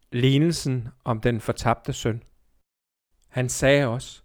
Lignelsen om den fortabte søn. Han sagde også: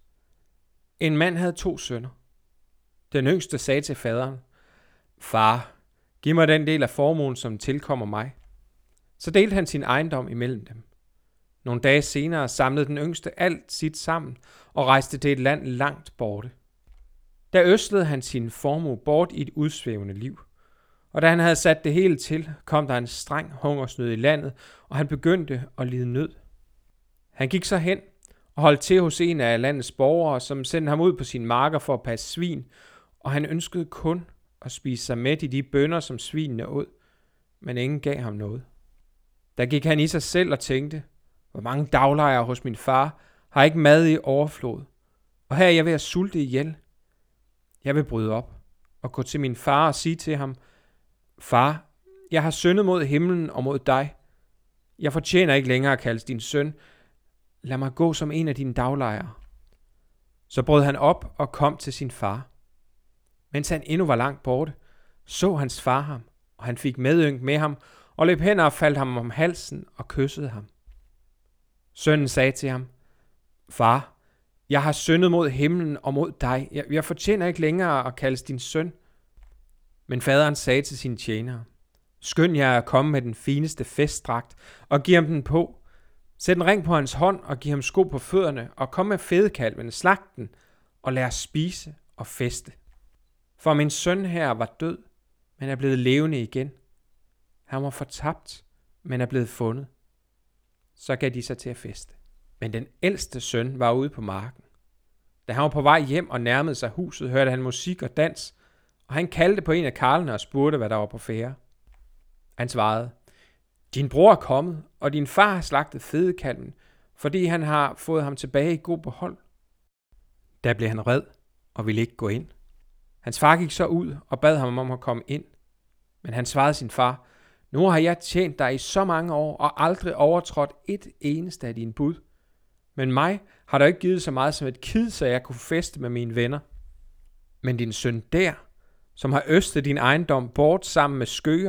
En mand havde 2 sønner. Den yngste sagde til faderen: Far, giv mig den del af formuen, som tilkommer mig. Så delte han sin ejendom imellem dem. Nogle dage senere samlede den yngste alt sit sammen og rejste til et land langt borte. Der ødslede han sin formue bort i et udsvævende liv. Og da han havde sat det hele til, kom der en streng hungersnød i landet, og han begyndte at lide nød. Han gik så hen og holdt til hos en af landets borgere, som sendte ham ud på sine marker for at passe svin, og han ønskede kun at spise sig mæt i de bønner, som svinene åd, men ingen gav ham noget. Der gik han i sig selv og tænkte: Hvor mange daglejere hos min far har ikke mad i overflod, og her er jeg ved at sulte ihjel. Jeg vil bryde op og gå til min far og sige til ham: Far, jeg har syndet mod himlen og mod dig. Jeg fortjener ikke længere at kaldes din søn. Lad mig gå som en af dine daglejere. Så brød han op og kom til sin far. Mens han endnu var langt borte, så hans far ham, og han fik medynk med ham, og løb hen og faldt ham om halsen og kyssede ham. Sønnen sagde til ham: Far, jeg har syndet mod himlen og mod dig. Jeg fortjener ikke længere at kaldes din søn. Men faderen sagde til sine tjenere: Skynd jer at komme med den fineste festdragt og giv ham den på. Sæt en ring på hans hånd og giv ham sko på fødderne, og kom med fedekalven, slag den, og lad os spise og feste. For min søn her var død, men er blevet levende igen. Han var fortabt, men er blevet fundet. Så gav de sig til at feste. Men den ældste søn var ude på marken. Da han var på vej hjem og nærmede sig huset, hørte han musik og dans, og han kaldte på en af karlene og spurgte, hvad der var på færde. Han svarede: Din bror er kommet, og din far har slagtet fedekalven, fordi han har fået ham tilbage i god behold. Da blev han vred og ville ikke gå ind. Hans far gik så ud og bad ham om at komme ind. Men han svarede sin far: Nu har jeg tjent dig i så mange år og aldrig overtrådt et eneste af dine bud. Men mig har du ikke givet så meget som et kid, så jeg kunne feste med mine venner. Men din søn der, som har østet din ejendom bort sammen med skøger,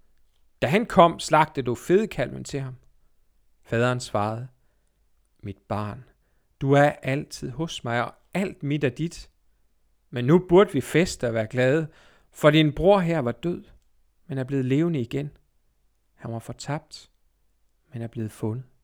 da han kom, slagtede du fedekalven til ham. Faderen svarede: Mit barn, du er altid hos mig, og alt mit er dit. Men nu burde vi feste og være glade, for din bror her var død, men er blevet levende igen. Han var fortabt, men er blevet fundet.